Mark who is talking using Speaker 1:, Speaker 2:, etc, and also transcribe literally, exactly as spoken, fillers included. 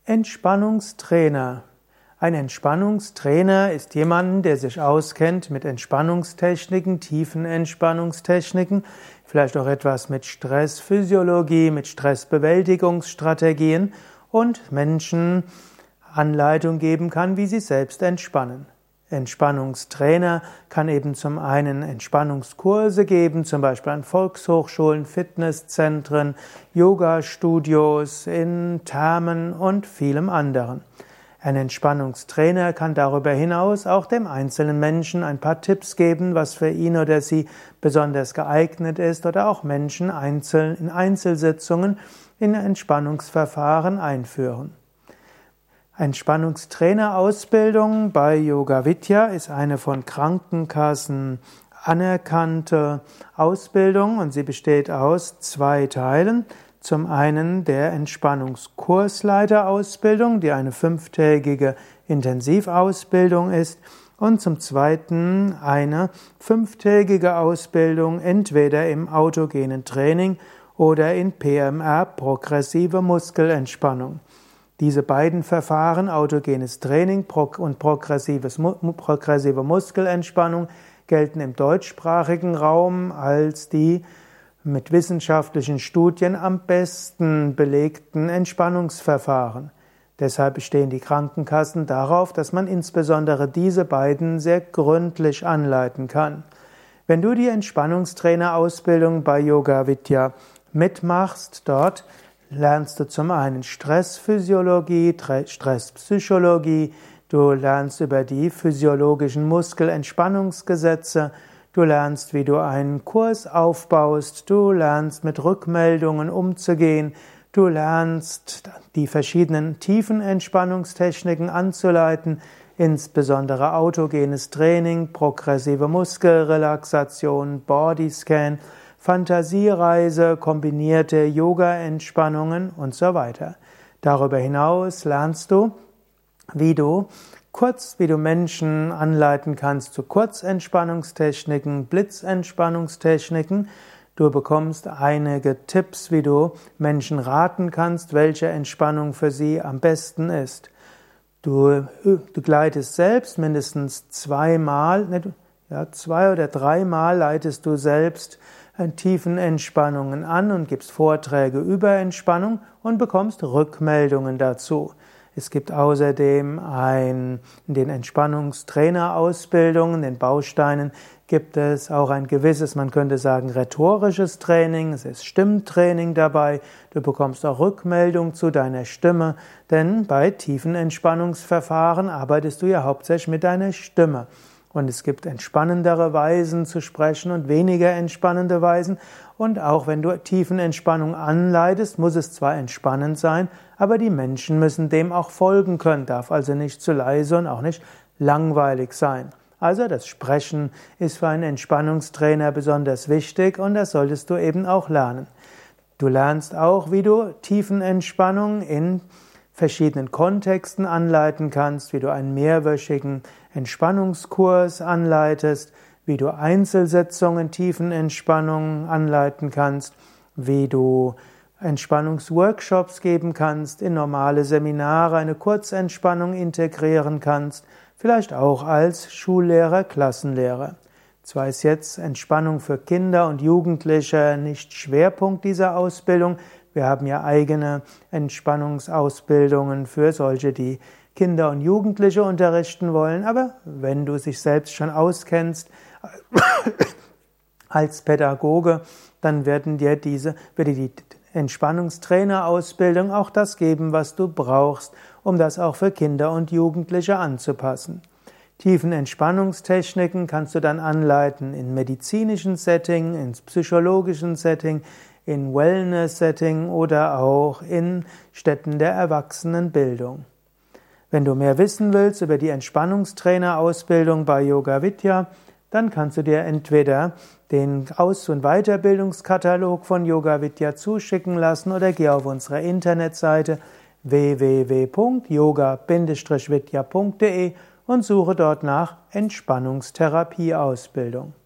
Speaker 1: Entspannungstrainer. Ein Entspannungstrainer ist jemand, der sich auskennt mit Entspannungstechniken, tiefen Entspannungstechniken, vielleicht auch etwas mit Stressphysiologie, mit Stressbewältigungsstrategien und Menschen Anleitung geben kann, wie sie selbst entspannen. Entspannungstrainer kann eben zum einen Entspannungskurse geben, zum Beispiel an Volkshochschulen, Fitnesszentren, Yoga-Studios, in Thermen und vielem anderen. Ein Entspannungstrainer kann darüber hinaus auch dem einzelnen Menschen ein paar Tipps geben, was für ihn oder sie besonders geeignet ist, oder auch Menschen einzeln in Einzelsitzungen in Entspannungsverfahren einführen. Entspannungstrainerausbildung bei Yoga Vidya ist eine von Krankenkassen anerkannte Ausbildung und sie besteht aus zwei Teilen. Zum einen der Entspannungskursleiterausbildung, die eine fünftägige Intensivausbildung ist, und zum zweiten eine fünftägige Ausbildung entweder im autogenen Training oder in P M R, progressive Muskelentspannung. Diese beiden Verfahren, autogenes Training und progressives, progressive Muskelentspannung, gelten im deutschsprachigen Raum als die mit wissenschaftlichen Studien am besten belegten Entspannungsverfahren. Deshalb bestehen die Krankenkassen darauf, dass man insbesondere diese beiden sehr gründlich anleiten kann. Wenn du die Entspannungstrainerausbildung bei Yoga Vidya mitmachst, dort lernst du zum einen Stressphysiologie, Stresspsychologie, du lernst über die physiologischen Muskelentspannungsgesetze, du lernst, wie du einen Kurs aufbaust, du lernst mit Rückmeldungen umzugehen, du lernst die verschiedenen tiefen Entspannungstechniken anzuleiten, insbesondere autogenes Training, progressive Muskelrelaxation, Bodyscan, Fantasiereise, kombinierte Yoga-Entspannungen und so weiter. Darüber hinaus lernst du, wie du kurz, wie du Menschen anleiten kannst zu Kurzentspannungstechniken, Blitzentspannungstechniken. Du bekommst einige Tipps, wie du Menschen raten kannst, welche Entspannung für sie am besten ist. Du, du gleitest selbst mindestens zweimal, ja, zwei oder dreimal leitest du selbst tiefen Entspannungen an und gibst Vorträge über Entspannung und bekommst Rückmeldungen dazu. Es gibt außerdem ein, in den Entspannungstrainerausbildungen, den Bausteinen, gibt es auch ein gewisses, man könnte sagen, rhetorisches Training. Es ist Stimmtraining dabei. Du bekommst auch Rückmeldung zu deiner Stimme, denn bei tiefen Entspannungsverfahren arbeitest du ja hauptsächlich mit deiner Stimme. Und es gibt entspannendere Weisen zu sprechen und weniger entspannende Weisen. Und auch wenn du Tiefenentspannung anleitest, muss es zwar entspannend sein, aber die Menschen müssen dem auch folgen können, darf also nicht zu leise und auch nicht langweilig sein. Also das Sprechen ist für einen Entspannungstrainer besonders wichtig und das solltest du eben auch lernen. Du lernst auch, wie du Tiefenentspannung in verschiedenen Kontexten anleiten kannst, wie du einen mehrwöchigen Entspannungskurs anleitest, wie du Einzelsitzungen, Tiefenentspannung anleiten kannst, wie du Entspannungsworkshops geben kannst, in normale Seminare eine Kurzentspannung integrieren kannst, vielleicht auch als Schullehrer, Klassenlehrer. Zwar ist jetzt Entspannung für Kinder und Jugendliche nicht Schwerpunkt dieser Ausbildung, wir haben ja eigene Entspannungsausbildungen für solche, die Kinder und Jugendliche unterrichten wollen, aber wenn du dich selbst schon auskennst als Pädagoge, dann werden dir diese, wird dir die Entspannungstrainerausbildung auch das geben, was du brauchst, um das auch für Kinder und Jugendliche anzupassen. Tiefen Entspannungstechniken kannst du dann anleiten in medizinischen Setting, in psychologischen Setting, in Wellness-Setting oder auch in Städten der Erwachsenenbildung. Wenn du mehr wissen willst über die Entspannungstrainerausbildung bei Yoga Vidya, dann kannst du dir entweder den Aus- und Weiterbildungskatalog von Yoga Vidya zuschicken lassen oder geh auf unsere Internetseite w w w punkt yoga Bindestrich vidya punkt de und suche dort nach Entspannungstherapieausbildung.